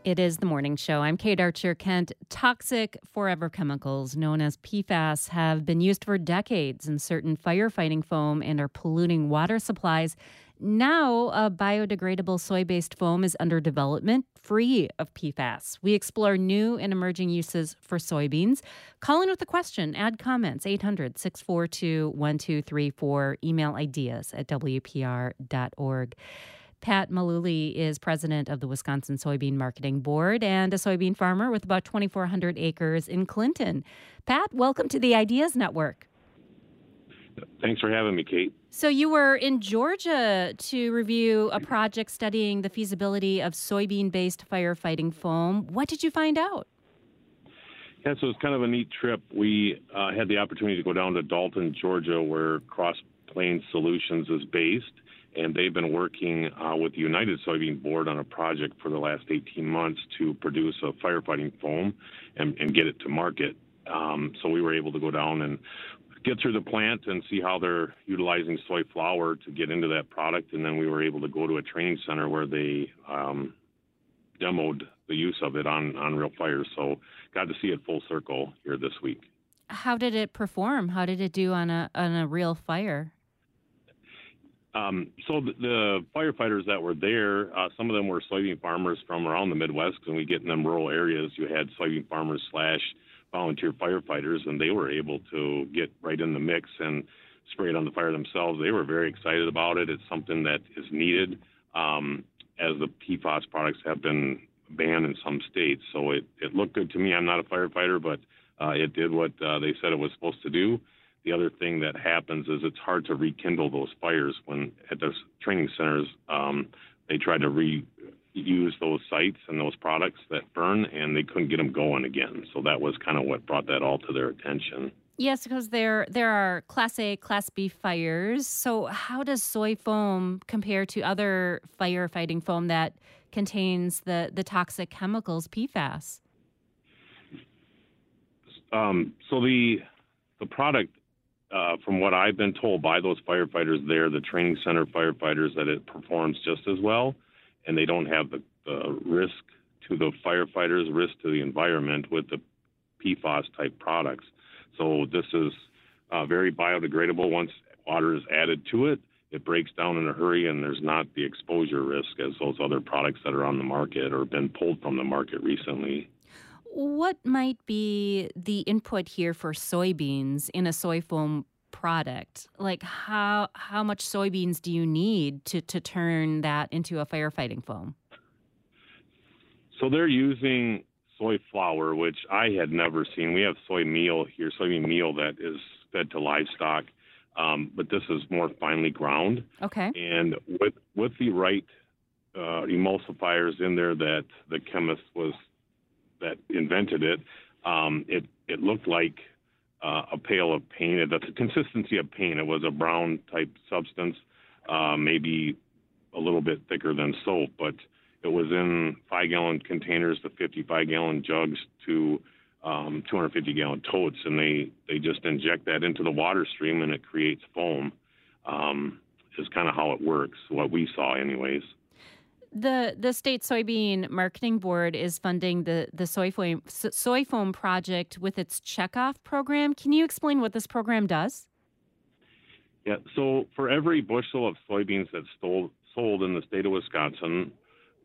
It is the morning show. I'm Kate Archer Kent. Toxic forever chemicals known as PFAS have been used for decades in certain firefighting foam and are polluting water supplies. Now, a biodegradable soy-based foam is under development, free of PFAS. We explore new and emerging uses for soybeans. Call in with a question. Add comments. 800-642-1234. Email ideas at WPR.org. Pat Malooly is president of the Wisconsin Soybean Marketing Board and a soybean farmer with about 2,400 acres in Clinton. Pat, welcome to the Ideas Network. Thanks for having me, Kate. So you were in Georgia to review a project studying the feasibility of soybean-based firefighting foam. What did you find out? Yeah, so it's kind of a neat trip. We had the opportunity to go down to Dalton, Georgia, where Cross Plains Solutions is based. And they've been working with the United Soybean Board on a project for the last 18 months to produce a firefighting foam and get it to market. So we were able to go down and get through the plant and see how they're utilizing soy flour to get into that product. And then we were able to go to a training center where they demoed the use of it on real fires. So got to see it full circle here this week. How did it perform? How did it do on a real fire? So the firefighters that were there, some of them were soybean farmers from around the Midwest, and we get in them rural areas. You had soybean farmers / volunteer firefighters, and they were able to get right in the mix and spray it on the fire themselves. They were very excited about it. It's something that is needed as the PFAS products have been banned in some states. So it looked good to me. I'm not a firefighter, but it did what they said it was supposed to do. The other thing that happens is it's hard to rekindle those fires when at those training centers they tried to reuse those sites and those products that burn, and they couldn't get them going again. So that was kind of what brought that all to their attention. Yes, because there are Class A, Class B fires. So how does soy foam compare to other firefighting foam that contains the toxic chemicals PFAS? So the product, from what I've been told by those firefighters there, the training center firefighters, that it performs just as well, and they don't have the risk to the firefighters, risk to the environment with the PFAS-type products. So this is very biodegradable. Once water is added to it, it breaks down in a hurry, and there's not the exposure risk as those other products that are on the market or been pulled from the market recently. What might be the input here for soybeans in a soy foam product? Like how much soybeans do you need to turn that into a firefighting foam? So they're using soy flour, which I had never seen. We have soy meal here, soybean meal that is fed to livestock, but this is more finely ground. Okay. And with the right emulsifiers in there that the chemist that invented it, it looked like a pail of paint. That's the consistency of paint. It was a brown type substance, maybe a little bit thicker than soap, but it was in 5-gallon containers to 55-gallon jugs to 250-gallon totes, and they just inject that into the water stream, and it creates foam. Is kind of how it works, what we saw anyways. The State Soybean Marketing Board is funding the soy foam project with its checkoff program. Can you explain what this program does? Yeah, so for every bushel of soybeans that's sold in the state of Wisconsin,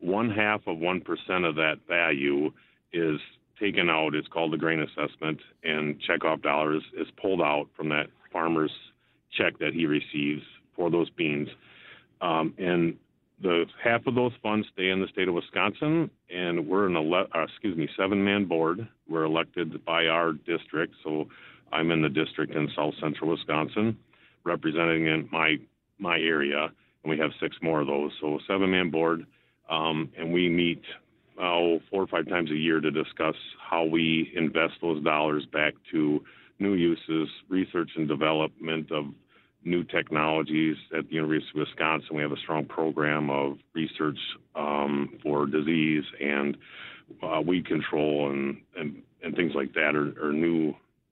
0.5% of that value is taken out. It's called the grain assessment, and checkoff dollars is pulled out from that farmer's check that he receives for those beans. And the half of those funds stay in the state of Wisconsin, and we're an 7-man board. We're elected by our district, so I'm in the district in South Central Wisconsin, representing in my area, and we have 6 more of those. So 7-man board, and we meet 4 or 5 times a year to discuss how we invest those dollars back to new uses, research and development of new technologies. At the University of Wisconsin, we have a strong program of research for disease and weed control and things like that, or new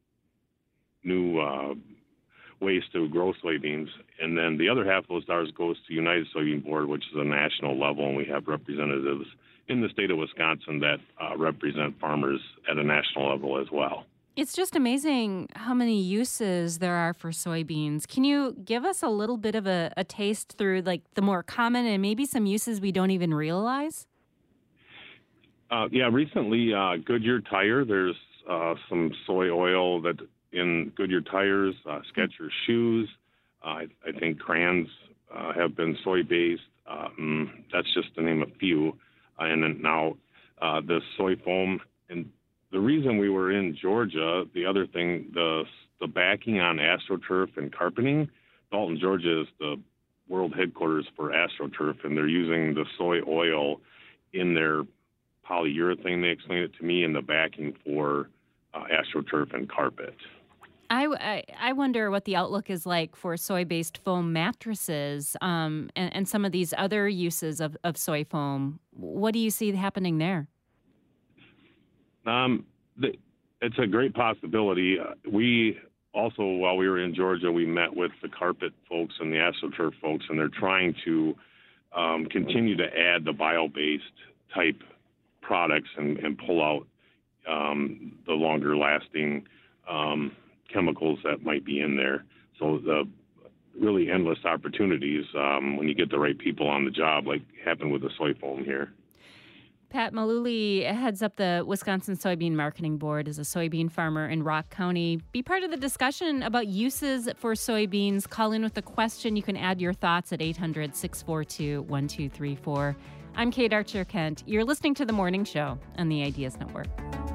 ways to grow soybeans. And then the other half of those dollars goes to United Soybean Board, which is a national level, and we have representatives in the state of Wisconsin that represent farmers at a national level as well. It's just amazing how many uses there are for soybeans. Can you give us a little bit of a taste through like the more common and maybe some uses we don't even realize? Recently, Goodyear Tire, there's some soy oil that in Goodyear tires, Skechers shoes. I think crayons have been soy-based. That's just to name a few. And then now the soy foam. And the reason we were in Georgia, the other thing, the backing on AstroTurf and carpeting, Dalton, Georgia is the world headquarters for AstroTurf, and they're using the soy oil in their polyurethane, they explained it to me, in the backing for AstroTurf and carpet. I wonder what the outlook is like for soy-based foam mattresses and some of these other uses of soy foam. What do you see happening there? It's a great possibility. We also, while we were in Georgia, we met with the carpet folks and the AstroTurf folks, and they're trying to continue to add the bio-based type products and pull out the longer-lasting chemicals that might be in there. So the really endless opportunities when you get the right people on the job, like happened with the soy foam here. Pat Malooly heads up the Wisconsin Soybean Marketing Board, is a soybean farmer in Rock County. Be part of the discussion about uses for soybeans. Call in with a question. You can add your thoughts at 800-642-1234. I'm Kate Archer-Kent. You're listening to The Morning Show on the Ideas Network.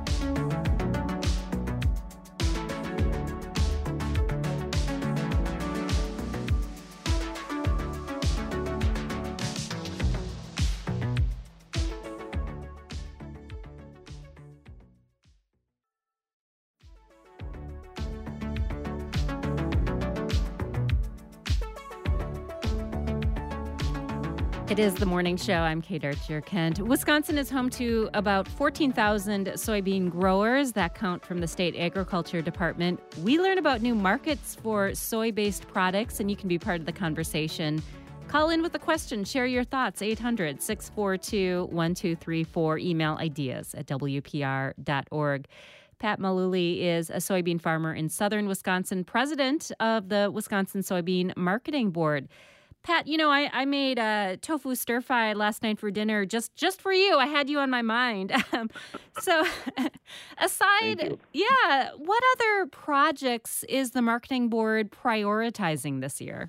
It is The Morning Show. I'm Kate Archer-Kent. Wisconsin is home to about 14,000 soybean growers that count from the state agriculture department. We learn about new markets for soy-based products, and you can be part of the conversation. Call in with a question. Share your thoughts. 800-642-1234. Email ideas at WPR.org. Pat Malooly is a soybean farmer in southern Wisconsin, president of the Wisconsin Soybean Marketing Board. Pat, you know, I made a tofu stir fry last night for dinner just for you. I had you on my mind. So aside, what other projects is the marketing board prioritizing this year?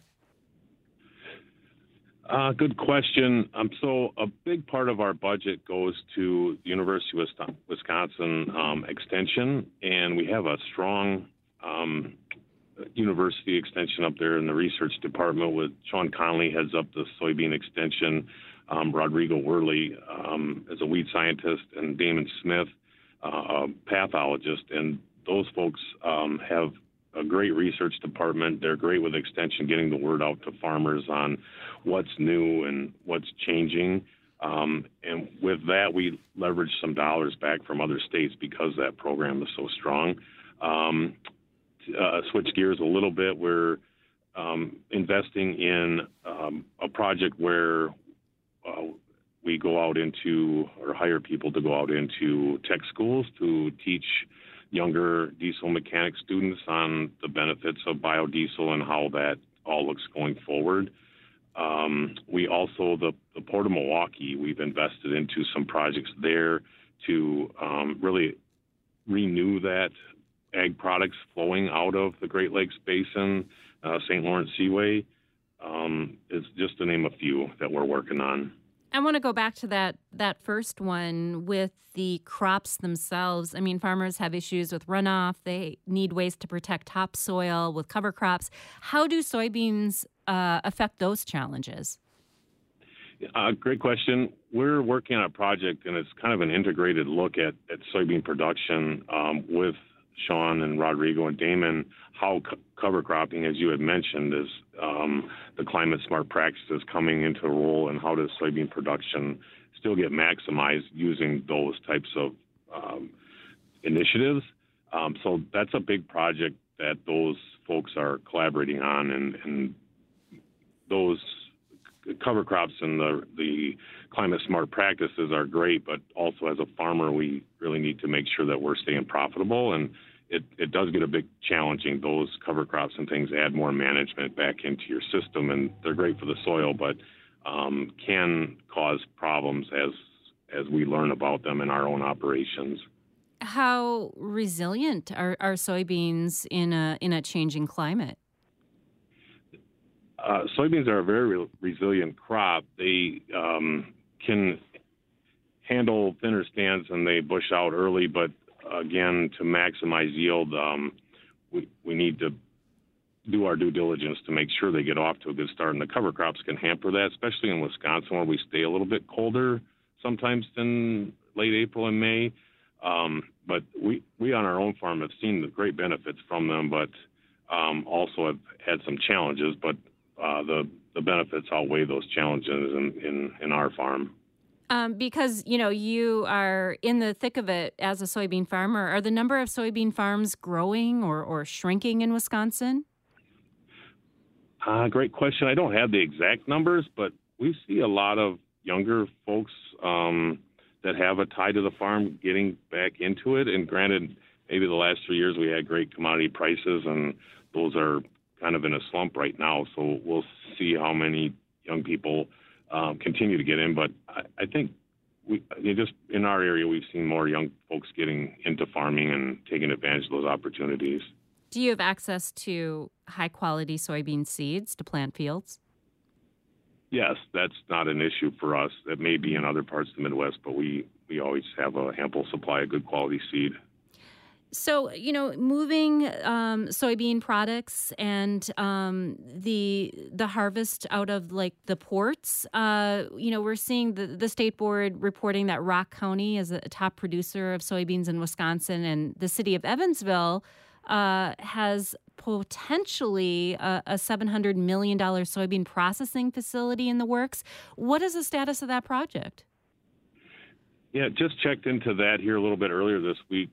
Good question. So a big part of our budget goes to the University of Wisconsin Extension, and we have a strong university extension up there in the research department with Sean Conley heads up the soybean extension, Rodrigo Worley as a weed scientist, and Damon Smith, a pathologist. And those folks have a great research department. They're great with extension, getting the word out to farmers on what's new and what's changing. And with that, we leverage some dollars back from other states because that program is so strong. Switch gears a little bit, we're investing in a project where we go out into or hire people to go out into tech schools to teach younger diesel mechanic students on the benefits of biodiesel and how that all looks going forward. We also, the Port of Milwaukee, we've invested into some projects there to really renew that ag products flowing out of the Great Lakes Basin, St. Lawrence Seaway, is just to name a few that we're working on. I want to go back to that first one with the crops themselves. I mean, farmers have issues with runoff. They need ways to protect topsoil with cover crops. How do soybeans affect those challenges? Great question. We're working on a project, and it's kind of an integrated look at soybean production with Sean and Rodrigo and Damon, how cover cropping, as you had mentioned, is the climate smart practices coming into role, and how does soybean production still get maximized using those types of initiatives. So that's a big project that those folks are collaborating on, and those cover crops and the climate smart practices are great, but also as a farmer, we really need to make sure that we're staying profitable. And it does get a bit challenging. Those cover crops and things add more management back into your system, and they're great for the soil, but can cause problems as we learn about them in our own operations. How resilient are soybeans in a changing climate? Soybeans are a very resilient crop. They can handle thinner stands and they bush out early, but again, to maximize yield, we need to do our due diligence to make sure they get off to a good start. And the cover crops can hamper that, especially in Wisconsin, where we stay a little bit colder sometimes than late April and May. But we on our own farm have seen the great benefits from them, but also have had some challenges. But the benefits outweigh those challenges in our farm. Because, you are in the thick of it as a soybean farmer. Are the number of soybean farms growing or shrinking in Wisconsin? Great question. I don't have the exact numbers, but we see a lot of younger folks that have a tie to the farm getting back into it. And granted, maybe the last 3 years we had great commodity prices, and those are kind of in a slump right now. So we'll see how many young people continue to get in. But I think just in our area, we've seen more young folks getting into farming and taking advantage of those opportunities. Do you have access to high-quality soybean seeds to plant fields? Yes, that's not an issue for us. That may be in other parts of the Midwest, but we always have an ample supply of good quality seed. So, moving soybean products and the harvest out of the ports, we're seeing the state board reporting that Rock County is a top producer of soybeans in Wisconsin, and the city of Evansville has potentially a $700 million soybean processing facility in the works. What is the status of that project? Yeah, just checked into that here a little bit earlier this week.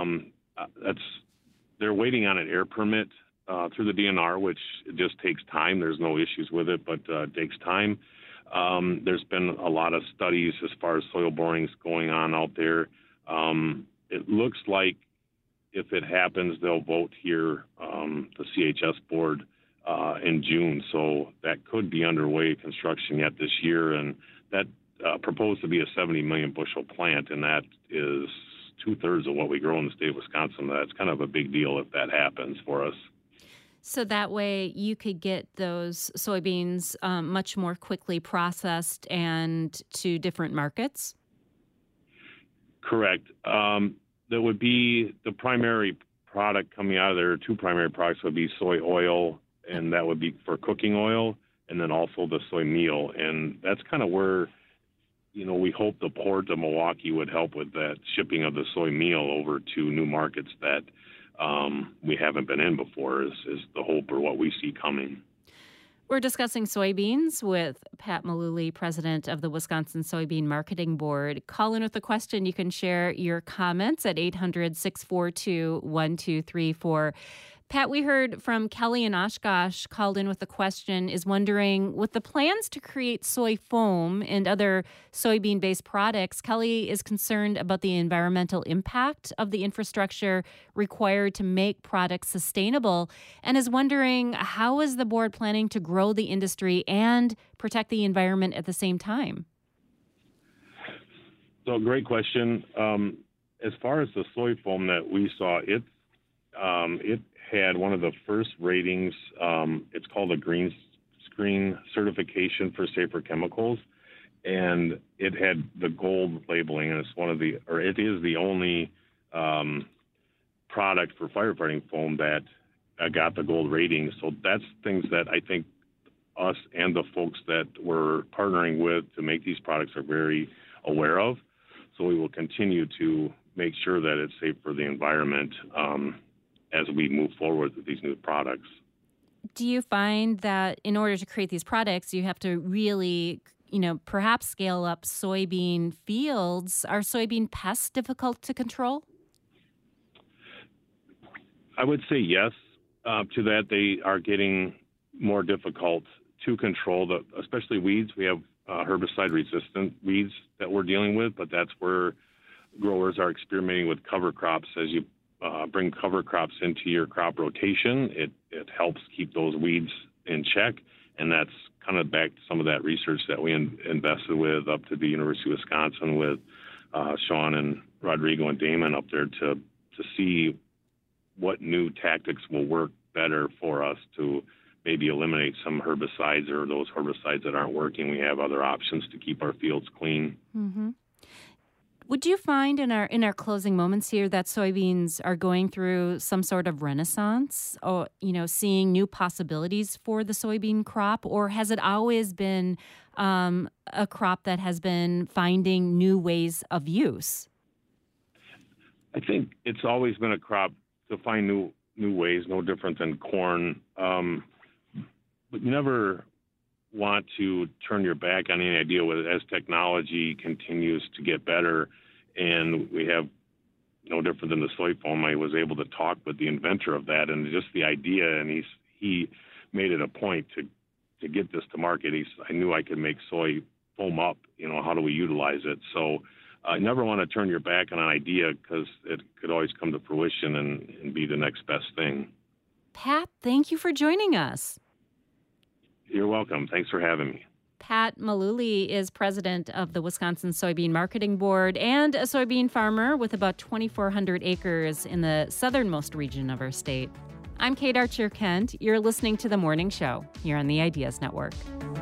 They're waiting on an air permit through the DNR, which just takes time. There's no issues with it, but it takes time. There's been a lot of studies as far as soil borings going on out there. It looks like if it happens, they'll vote here, the CHS board, in June. So that could be underway construction yet this year. And that proposed to be a 70 million bushel plant, and that is 2/3 of what we grow in the state of Wisconsin. That's kind of a big deal if that happens for us. So that way you could get those soybeans much more quickly processed and to different markets? Correct. That would be the primary product coming out of there. Two primary products would be soy oil, and that would be for cooking oil, and then also the soy meal. And that's kind of where, we hope the port of Milwaukee would help with that shipping of the soy meal over to new markets that we haven't been in before is the hope or what we see coming. We're discussing soybeans with Pat Mullooly, president of the Wisconsin Soybean Marketing Board. Call in with a question. You can share your comments at 800-642-1234. Pat, we heard from Kelly in Oshkosh, called in with a question, is wondering, with the plans to create soy foam and other soybean-based products, Kelly is concerned about the environmental impact of the infrastructure required to make products sustainable, and is wondering, how is the board planning to grow the industry and protect the environment at the same time? So, great question. As far as the soy foam that we saw, it had one of the first ratings. It's called a Green Screen certification for safer chemicals, and it had the gold labeling. And it is the only product for firefighting foam that got the gold rating. So that's things that I think us and the folks that we're partnering with to make these products are very aware of. So we will continue to make sure that it's safe for the environment as we move forward with these new products. Do you find that in order to create these products, you have to really, perhaps scale up soybean fields? Are soybean pests difficult to control? I would say yes to that. They are getting more difficult to control especially weeds. We have herbicide-resistant weeds that we're dealing with, but that's where growers are experimenting with cover crops. As you bring cover crops into your crop rotation, it helps keep those weeds in check, and that's kind of back to some of that research that we invested with up to the University of Wisconsin with Sean and Rodrigo and Damon up there to see what new tactics will work better for us to maybe eliminate some herbicides, or those herbicides that aren't working. We have other options to keep our fields clean. Mm-hmm. Would you find in our closing moments here that soybeans are going through some sort of renaissance, or seeing new possibilities for the soybean crop, or has it always been a crop that has been finding new ways of use? I think it's always been a crop to find new ways, no different than corn. But you never want to turn your back on any idea with it as technology continues to get better. And we have no different than the soy foam. I was able to talk with the inventor of that and just the idea, and he made it a point to get this to market. I knew I could make soy foam up. How do we utilize it? So I never want to turn your back on an idea, because it could always come to fruition and be the next best thing. Pat, thank you for joining us. You're welcome. Thanks for having me. Pat Mullooly is president of the Wisconsin Soybean Marketing Board and a soybean farmer with about 2,400 acres in the southernmost region of our state. I'm Kate Archer-Kent. You're listening to The Morning Show here on the Ideas Network.